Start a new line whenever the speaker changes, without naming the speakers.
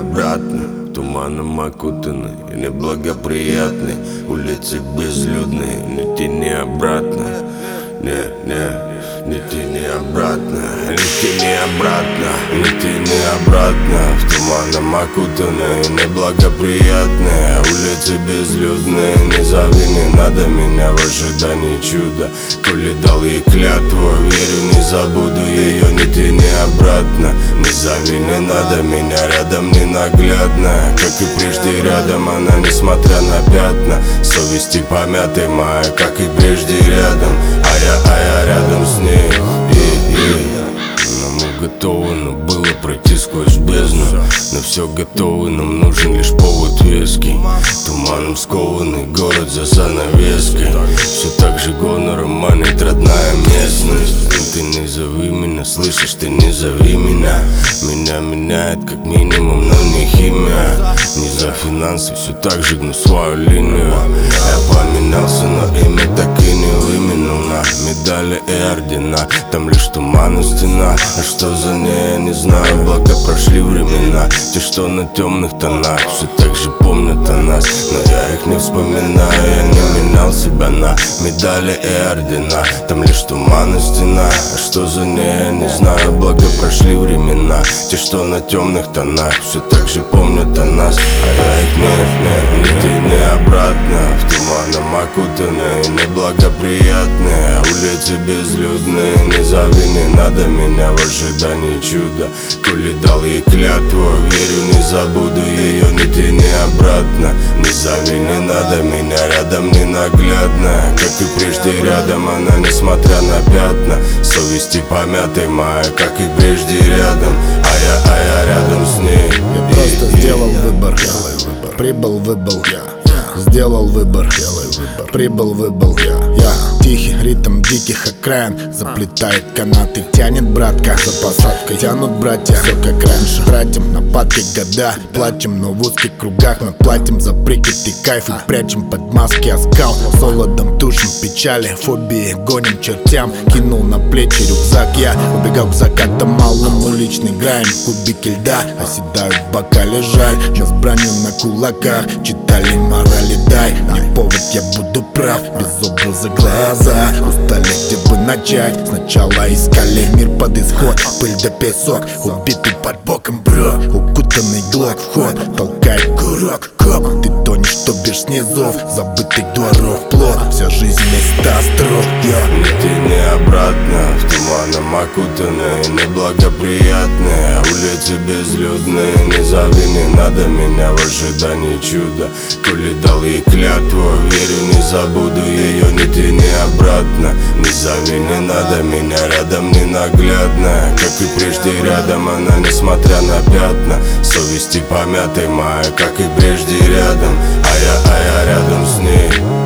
обратно. Туманом окутаны и неблагоприятны. Улицы безлюдные, ни тени обратно. Ни тени обратно, ни тени обратно, ни тени обратно. В туманом окутаны и неблагоприятные. Улицы безлюдные, не зови, не надо меня в ожидании чуда. Коли дал ей клятву, верю, не забуду ее, ни тени обратно. Не зови, не надо меня рядом, ненаглядно. Как и прежде рядом она, несмотря на пятна. Совести помятой моя, как и прежде рядом. А я рядом с ней. Но мы готовы, но было пройти сквозь бездну. На все готовы, нам нужен лишь повод веский. Туманом скованный город за занавеской. Все так же гонором манит родная местность. Но ты не зови меня, слышишь, ты не зови меня. Меня меняет как минимум, но не химия. Не за финансы, все так же гну свою линию. Я поменялся, но имя так и не выменил. На медали и ордена, там лишь туман и стена. А что за ней, я не знаю, благо прошли времена. Те, что на темных тонах, все так же помнят о нас. Но я их не вспоминаю, я не менял себя на медали и ордена. Там лишь туман и стена. А что за ней, я не знаю, благо прошли времена. Те, что на темных тонах, все так же помнят о нас. А я их ни тени обратно. В туманом окутанные, неблагоприятные. Улицы безлюдные, не зови, не надо меня в ожидании чуда. Коли дал ей клятву, верю, не забуду ее, ни тени обратно. Не зови, не надо меня рядом, ненаглядно. Как и прежде рядом она, несмотря на пятна. Совести помятой моя, как и прежде рядом. А я рядом с ней.
Я просто сделал выбор, прибыл, выбыл. Сделал выбор, прибыл, выбыл. Я тихий ритм диких окраин. Заплетает канаты, тянет братка. За посадкой тянут братья, все как раньше. Тратим на падки года, платим, но в узких кругах. Мы платим за прикид и кайф и прячем под маски оскал. Солодом тушим печали, фобии гоним чертям. Кинул на плечи рюкзак, я убегал к закатам малым. Уличный грайм, кубики льда оседают в бокале, жаль. Мы с бранью на кулаках читали морали, дай мне повод, я буду прав. Без образа глаза устали, где бы начать. Сначала искали мир под исход, пыль да песок. Убитый под боком, бро, укутанный глок. Вход толкает курок, коп. Ты тонешь, что бишь снизов забытых дворов. Плод, вся жизнь места остров.
Ни тени обратно. В туманом окутанные, неблагоприятные. Улицы безлюдные, не зови, не надо меня в ожидании чуда. Коли дал ей клятву, верю, не забуду ее, ни тени обратно. Не зови, не надо меня рядом, ненаглядно. Как и прежде рядом она, несмотря на пятна. Совести помятой моя, как и прежде рядом. А я рядом с ней.